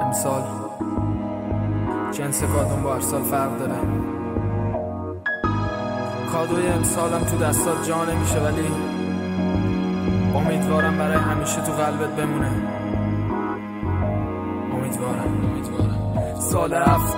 امسال جنس کادون با هر سال فرق داره. کادوی امسالم تو دستات جا نمیشه، ولی امیدوارم برای همیشه تو قلبت بمونه. امیدوارم. سال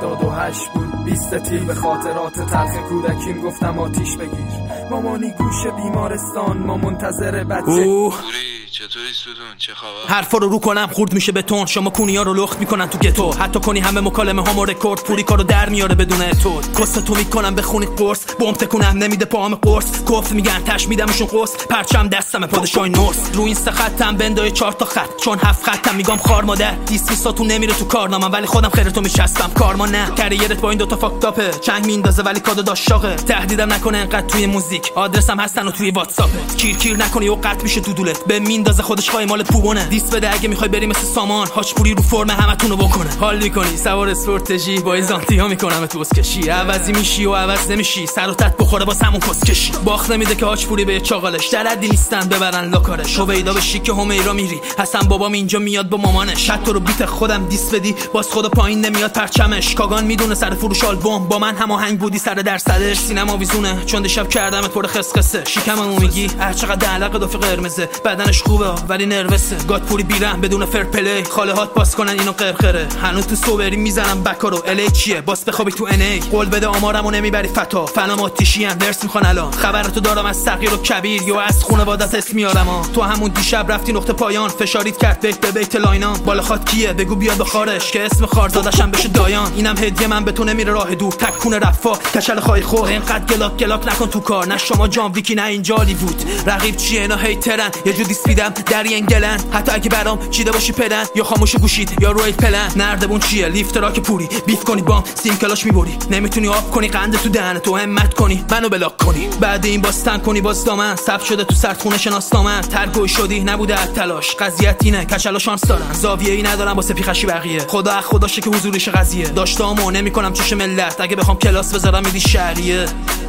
78 بود 20 تیر، به خاطرات تلخ کودکیم گفتم آتیش بگیر. مامانی گوشه بیمارستان، ما منتظر بچه. چطوری ستون؟ چه خبر؟ حرفا رو کنم خورد میشه بتون، شما کونیا رو لخت میکنن تو گتو، حتی کنی همه مکالمه هامو رکورد، پوری کارو در میاره بدون تو. کستو میکنم بخونی قرص، بمب تکونم نمیده پاهم قرص، کف میگن تش میدمشون قرص، پرچم دستم پادشاه نورس، رو این سه خطم بندای 4 تا خط، چون 7 خطم میگم خار مادر. دیسمیساتون نمیره تو کارنامم، ولی خودم خیرتو میشستم کارما نه. کریرت با این دوتا فاکتاپه، چنگ میندازه ولی کادو داش شاقه. تهدیدم نکنه انقدر توی موزیک، آدرسم هستن و توی واتساپ. کیر نکنی و قطع میشه تو دولت، به میندازه خودش خواهی مال پوبونه. دیس بده اگه میخوای بری مثل سامان، هاچپوری رو فرم همتونو بکنه. حال میکنی سوار استورتژی با ایزانتی ها میکنم تو اسکشی، عوضی میشی و عوض نمیشی، سر و تت بخوره با همون کسکشی. باخت نمیده که هاچپوری به چاقالش، در حدی نیستن ببرن لاکارش. هویدا بشی که همیرا میری، حسن بابام اینجا میاد با مامانش. حتی رو بیت خودم دیس بدی باز خدا پایین نمیاد پرچمش. کاگان میدونه سر فروش آلبوم با من هماهنگ بودی سر درصدش. سینما ویزونه چون دیشب کردمت پر خسخسه. شیکممو میگی هر چقدر علاقه دافی قرمزه، بدنش خوبه ولی نروسه. گادپوری بیرم بدون فر پلی، خاله هات باز کنن اینو قرقره. هنوز تو سوبری میزنم بکارو. الی چیه باس بخوابی تو ان ای، قول بده آمارمو نمیبری فتا. فلام آتیشیان درس میخوان الان، خبرتو دارم از صغیر و کبیر یا از خانواده‌ات اسم میارم. تو همون دیشب رفتی نقطه پایان، فشاریت کرد بیت به بیت لاینا. بالا خات کیه بگو بیاد بخارش که اسم خارداداشم بشه دایان. اینم هدیه من به تو نمیره راه دور، تکون رفا کچل خای خور. اینقدر گلاک نکن تو کار، نه شما جان ویکی نه اینجا هالیوود. رقیب چیه اینا هیترن، یه جو دیس میدم در انگلن. حتی اگه برام چیده باشی پدن، یا خاموش گوشید یا روی پلن. نردبون چیه لیفت راک پوری، بیف کنی بام سیم کلاش میبری. نمیتونی آب کنی قند تو دهن تو، همت کنی منو بلاک کنی. بعد این باستن کنی باز دامن، ثبت شده تو سردخونه شناسنامه. ترگوی شدی نبوده تلاش، قضیت اینه کچلا شانس دارن. زاویه‌ای ندارم واسه پیخشی بقیه، خداشه که حضوریش قضیه. داشتامو نمیکنم چش ملت، اگه بخوام کلاس بذارم میدی شهریه.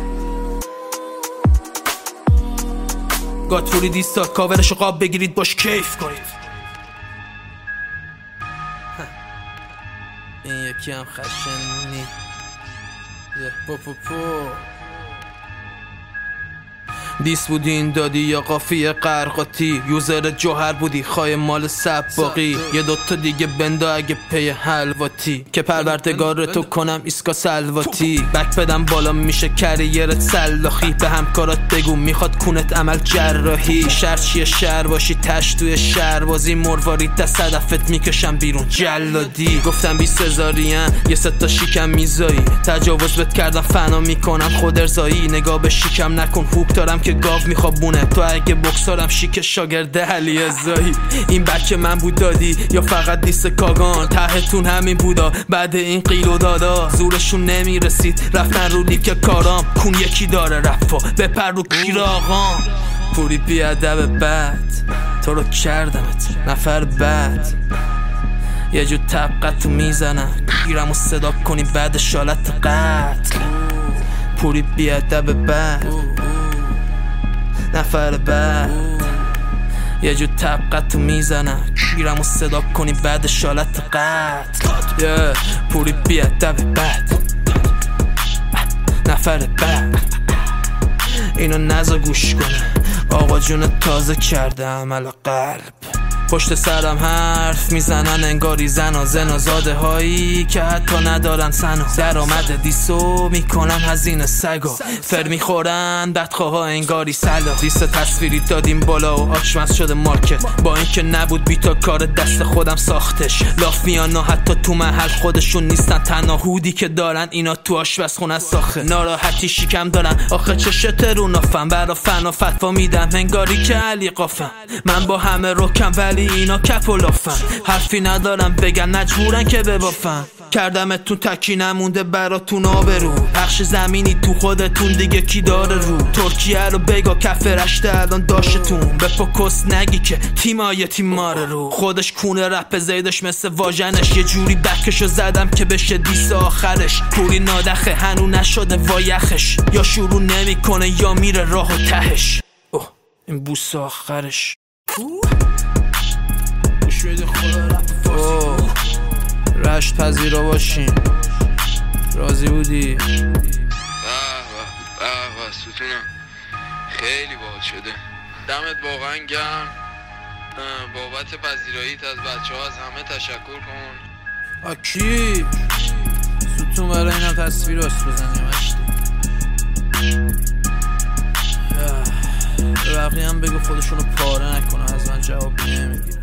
گاتفوری دیستاد کاورشو قاب بگیرید باش کیف کنید. این یکی هم خشنی دیس بودین دادی یا قافیه قرقاتی، یوزر جوهر بودی خواهی مال سباقی. یه دوتا دیگه بندا اگه پی حلواتی، که پروردگار تو کنم ایسکا سلواتی. بک بدم بالا میشه کریرت سلاخی، به همکارات بگو میخواد کونت عمل جراحی. شهر چیه شهر باشی تش توی شهر بازی، مرواری دست هدفت میکشم بیرون جلادی. گفتم 20,000 یه ستا شیکم میزایی، تجاوز بهت کردم فنا میکنم خود ارزایی. نگاه به شیکم نکن هوک دارم که گاو میخوابونه، تو اگه بکسارم شیک شاگرده علی ازایی. این بچه من بود دادی یا فقط دیست کاگان؟ تهتون همین بودا بعد این قیل و دادا. زورشون نمیرسید رفتن رو لیک کارام، کون یکی داره رفا بپر رو کیر آقام. پوری بیادب بد تو رو کردمت نفر بد، یه جو طبقت تو میزنم گیرم و صدا کنی بعد شالت قتل. پوری بیادب بد نفر بعد، یه جو طبقت تو میزنم گیرم و صدا کنی بعد شالت قتل. پوری بیادب بد نفر بعد، اینو نزا گوش کنه آقا جون تازه کرده عمل قلب. پشت سرم حرف میزنن انگاری زن و زاده هایی که حتی ندارن سن و درآمد دیسو میکنم هزینه سگا. فر میخورن بدخواه انگاری سلا. دیست تصویری دادیم بالا و آچمز شده مارکت، با اینکه نبود بیتا کار دست خودم ساختش. لاف میان و حتی تو محل خودشون نیستن، تنها هودی که دارن اینا تو آشپزخونه ساخه. ناراحتی شیکم دارن آخه چشت رو نافم، برا فنا فتوا میدم انگاری که علی قافم. من با همه رکم ولی اینا کف و لافن، حرفی ندارم بگن مجبورن که ببافن. کردمتون تکی نمونده براتون آبرو، پخش زمینی تو خودتون دیگه کی داره رو. ترکیه رو بگا کف رشته الان داشتون، به فوکس نگی که تیمای تیماره رو. خودش کونه رپ زیدش مثل واژنش، یه جوری بکشو زدم که بشه دیس آخرش. پوری نادخه هنو نشده وایخش، یا شروع نمیکنه یا میره راه و تهش. اوه این بوس آخرش. عشق پذیرا باشیم. راضی بودی؟ به ستونم خیلی باحال شده. دمت واقعا گرم. بابت پذیراییت از بچه ها از همه تشکر کن. کی؟ ستون برای اینم تصویر راست بزنیم اشتی. به بقیه هم بگو خودشونو پاره نکنه، از من جواب نمیگیره.